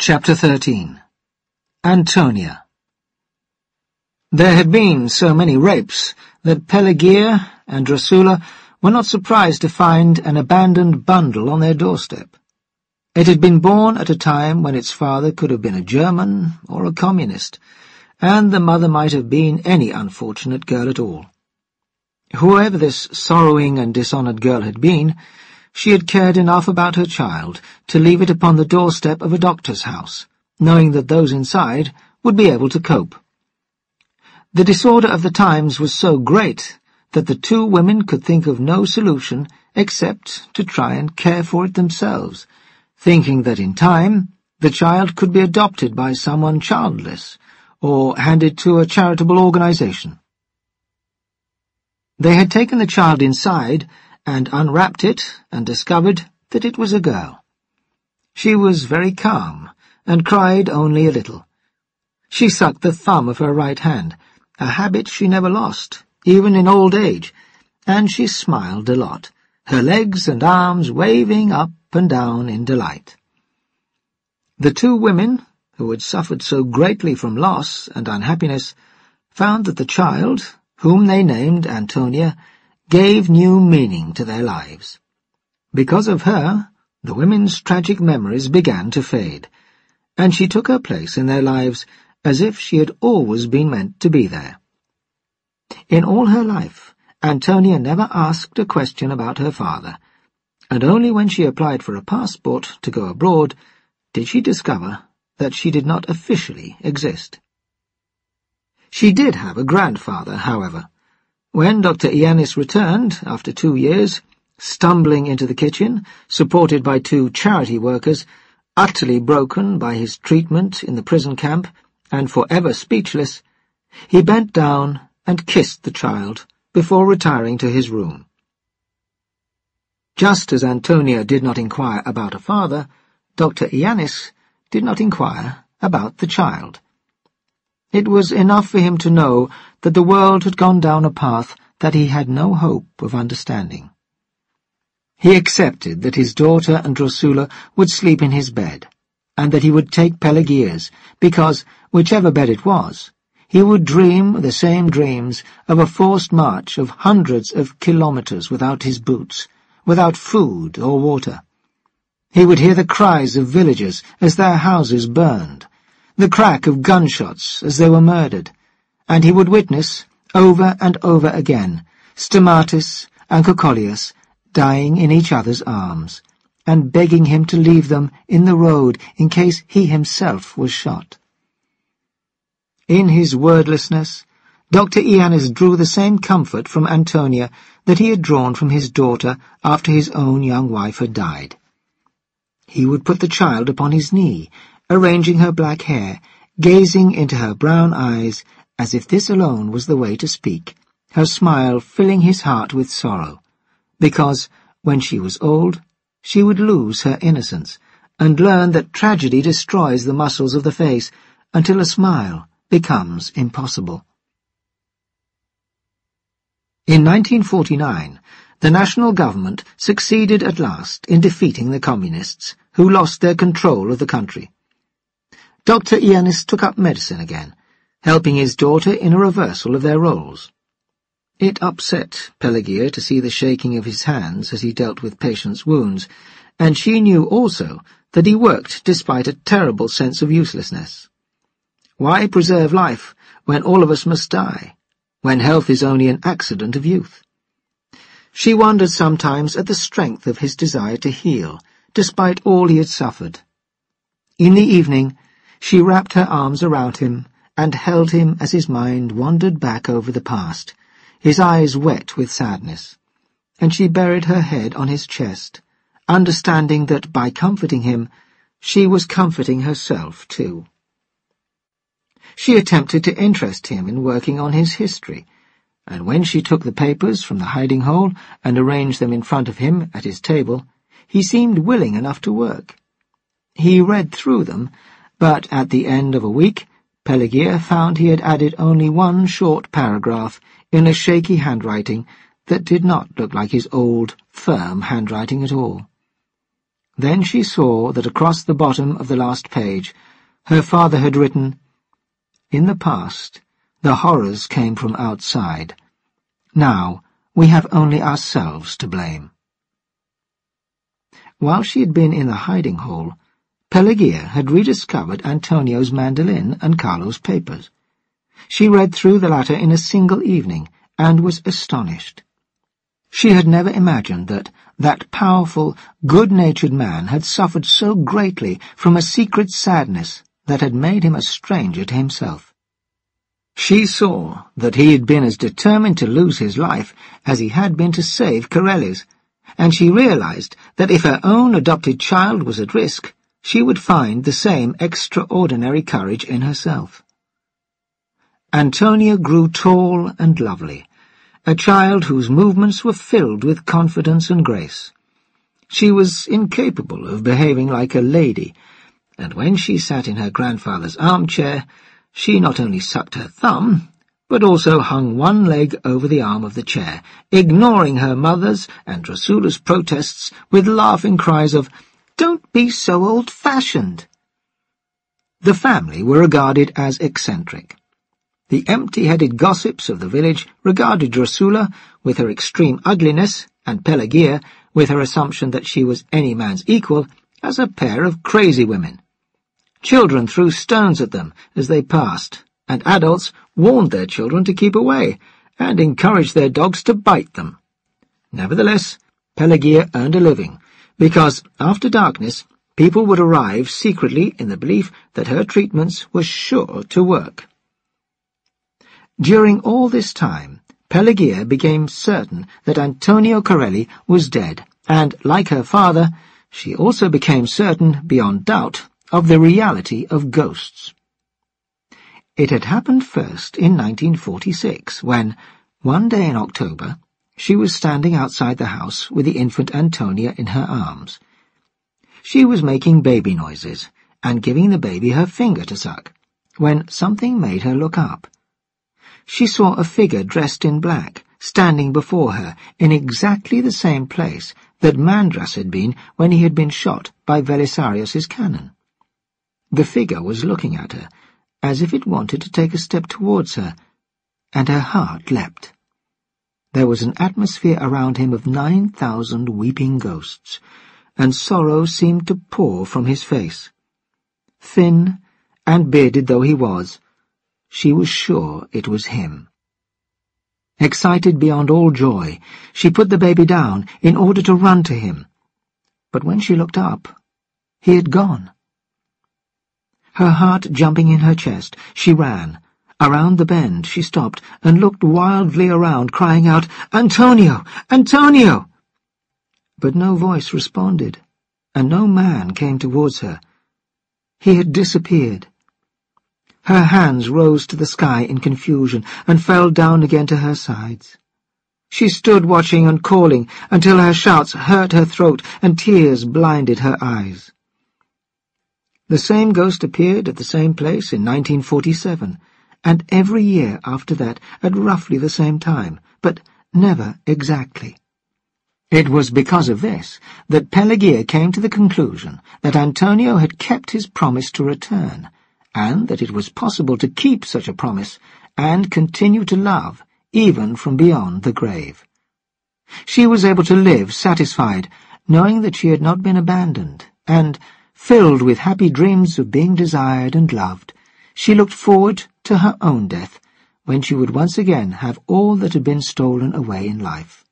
Chapter 13. Antonia. There had been so many rapes that Pelagia and Drusilla were not surprised to find an abandoned bundle on their doorstep. It had been born at a time when its father could have been a German or a communist, and the mother might have been any unfortunate girl at all. Whoever this sorrowing and dishonoured girl had been, she had cared enough about her child to leave it upon the doorstep of a doctor's house, knowing that those inside would be able to cope. The disorder of the times was so great that the two women could think of no solution except to try and care for it themselves, thinking that in time the child could be adopted by someone childless or handed to a charitable organization. They had taken the child inside and unwrapped it and discovered that it was a girl. She was very calm and cried only a little. She sucked the thumb of her right hand, a habit she never lost, even in old age, and she smiled a lot, her legs and arms waving up and down in delight. The two women, who had suffered so greatly from loss and unhappiness, found that the child, whom they named Antonia, gave new meaning to their lives. Because of her, the women's tragic memories began to fade, and she took her place in their lives as if she had always been meant to be there. In all her life, Antonia never asked a question about her father, and only when she applied for a passport to go abroad did she discover that she did not officially exist. She did have a grandfather, however. When Dr. Ianis returned, after 2 years, stumbling into the kitchen, supported by 2 charity workers, utterly broken by his treatment in the prison camp, and forever speechless, he bent down and kissed the child before retiring to his room. Just as Antonia did not inquire about a father, Dr. Ianis did not inquire about the child. It was enough for him to know that the world had gone down a path that he had no hope of understanding. He accepted that his daughter and Drusilla would sleep in his bed, and that he would take Pelagia's, because, whichever bed it was, he would dream the same dreams of a forced march of hundreds of kilometers without his boots, without food or water. He would hear the cries of villagers as their houses burned, the crack of gunshots as they were murdered, and he would witness, over and over again, Stamatis and Kokolias dying in each other's arms, and begging him to leave them in the road in case he himself was shot. In his wordlessness, Dr. Ianis drew the same comfort from Antonia that he had drawn from his daughter after his own young wife had died. He would put the child upon his knee, arranging her black hair, gazing into her brown eyes as if this alone was the way to speak, her smile filling his heart with sorrow, because, when she was old, she would lose her innocence, and learn that tragedy destroys the muscles of the face until a smile becomes impossible. In 1949, the national government succeeded at last in defeating the communists, who lost their control of the country. Dr. Ianis took up medicine again, helping his daughter in a reversal of their roles. It upset Pelagia to see the shaking of his hands as he dealt with patients' wounds, and she knew also that he worked despite a terrible sense of uselessness. Why preserve life when all of us must die, when health is only an accident of youth? She wondered sometimes at the strength of his desire to heal, despite all he had suffered. In the evening, she wrapped her arms around him and held him as his mind wandered back over the past, his eyes wet with sadness, and she buried her head on his chest, understanding that by comforting him, she was comforting herself too. She attempted to interest him in working on his history, and when she took the papers from the hiding hole and arranged them in front of him at his table, he seemed willing enough to work. He read through them, but at the end of a week, Pelagia found he had added only 1 short paragraph in a shaky handwriting that did not look like his old, firm handwriting at all. Then she saw that across the bottom of the last page her father had written, "In the past, the horrors came from outside. Now, we have only ourselves to blame." While she had been in the hiding hole, Pelagia had rediscovered Antonio's mandolin and Carlo's papers. She read through the latter in a single evening, and was astonished. She had never imagined that powerful, good-natured man had suffered so greatly from a secret sadness that had made him a stranger to himself. She saw that he had been as determined to lose his life as he had been to save Corelli's, and she realized that if her own adopted child was at risk, she would find the same extraordinary courage in herself. Antonia grew tall and lovely, a child whose movements were filled with confidence and grace. She was incapable of behaving like a lady, and when she sat in her grandfather's armchair, she not only sucked her thumb, but also hung one leg over the arm of the chair, ignoring her mother's and Drusula's protests with laughing cries of, "Don't be so old-fashioned." The family were regarded as eccentric. The empty-headed gossips of the village regarded Drusula, with her extreme ugliness, and Pelagia, with her assumption that she was any man's equal, as a pair of crazy women. Children threw stones at them as they passed, and adults warned their children to keep away, and encouraged their dogs to bite them. Nevertheless, Pelagia earned a living, because, after darkness, people would arrive secretly in the belief that her treatments were sure to work. During all this time, Pelagia became certain that Antonio Corelli was dead, and, like her father, she also became certain, beyond doubt, of the reality of ghosts. It had happened first in 1946, when, one day in October, she was standing outside the house with the infant Antonia in her arms. She was making baby noises, and giving the baby her finger to suck, when something made her look up. She saw a figure dressed in black, standing before her in exactly the same place that Mandras had been when he had been shot by Belisarius's cannon. The figure was looking at her, as if it wanted to take a step towards her, and her heart leapt. There was an atmosphere around him of 9,000 weeping ghosts, and sorrow seemed to pour from his face. Thin and bearded though he was, she was sure it was him. Excited beyond all joy, she put the baby down in order to run to him. But when she looked up, he had gone. Her heart jumping in her chest, she ran. Around the bend she stopped and looked wildly around, crying out, "Antonio! Antonio!" But no voice responded, and no man came towards her. He had disappeared. Her hands rose to the sky in confusion and fell down again to her sides. She stood watching and calling until her shouts hurt her throat and tears blinded her eyes. The same ghost appeared at the same place in 1947, and every year after that at roughly the same time, but never exactly. It was because of this that Pelagia came to the conclusion that Antonio had kept his promise to return, and that it was possible to keep such a promise and continue to love, even from beyond the grave. She was able to live satisfied, knowing that she had not been abandoned, and, filled with happy dreams of being desired and loved, she looked forward to her own death, when she would once again have all that had been stolen away in life.